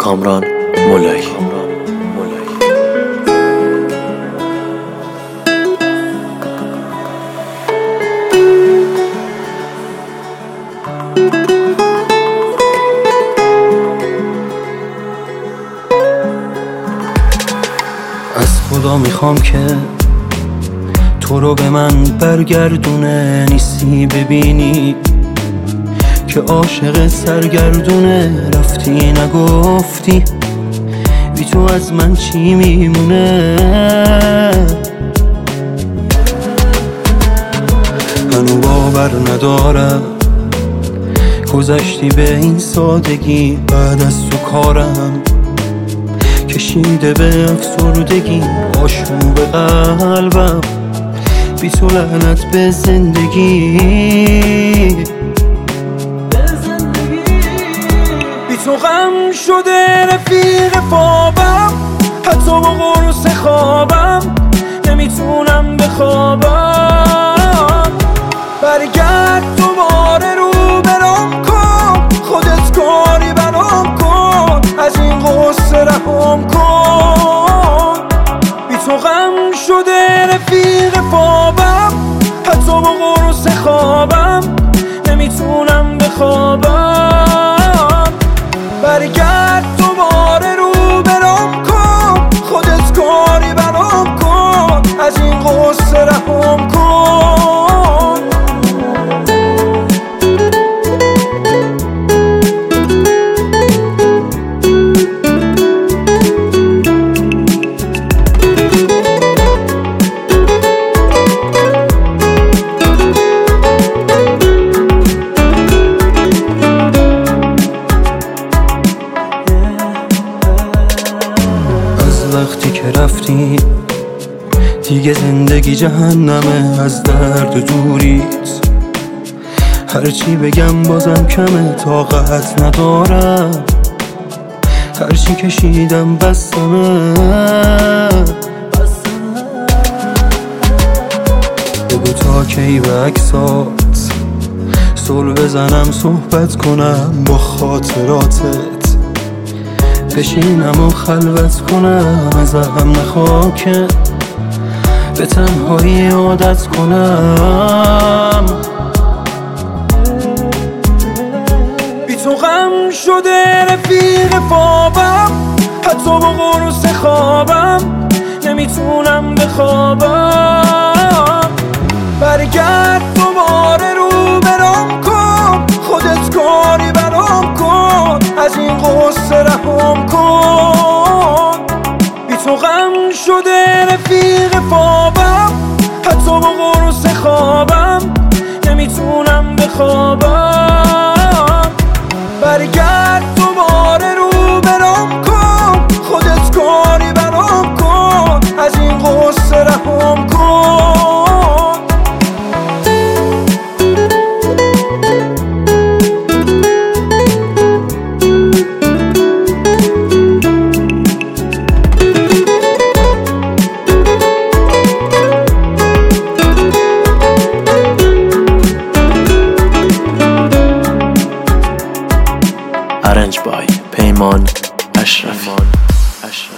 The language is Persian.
کامران مولایی. از خدا میخوام که تو رو به من برگردونه، نیستی ببینی که عاشق سرگردونه. رفتی نگفتی بی تو از من چی میمونه. هنو باور ندارم گذشتی به این سادگی، بعد از تو کارم کشیده به افسردگی. آشوب قلبم بی تو، لعنت به زندگی. بی تو غم شده رفیق خوابم، حتی با قرص خوابم نمیتونم بخوابم. برگرد دوباره رو برام کن، خودت کاری برام کن، از این غصه رهام کن. بی تو غم شده رفیق خوابم، حتی با قرص خوابم نمیتونم بخوابم. برگرد دوباره رو برام کن، خودت کاری برام کن، از این غصه رهام کن. وقتی که رفتی دیگه زندگی جهنمه، از درد دوریت هرچی بگم بازم کمه. طاقت ندارم هرچی کشیدم بسمه. بگو تا کی به عکسات صلح بزنم، صحبت کنم با خاطراتت، بشینم و خلوت کنم، ازم نخواه که به تنهایی عادت کنم. بی تو غم شده رفیق خوابم، حتی با قرص خوابم نمیتونم بخوابم. برگرد دوباره رو برام کن، خودت کاری برام کن، از این غصه رهام کن. بی تو غم شده رفیق خوابم، حتی با قرص خوابم نمیتونم بخوابم. برگرد دوباره رو برام کن، خودت کاری برام کن، از این غصه رهام کن. Arranged by پیمان اشرفی.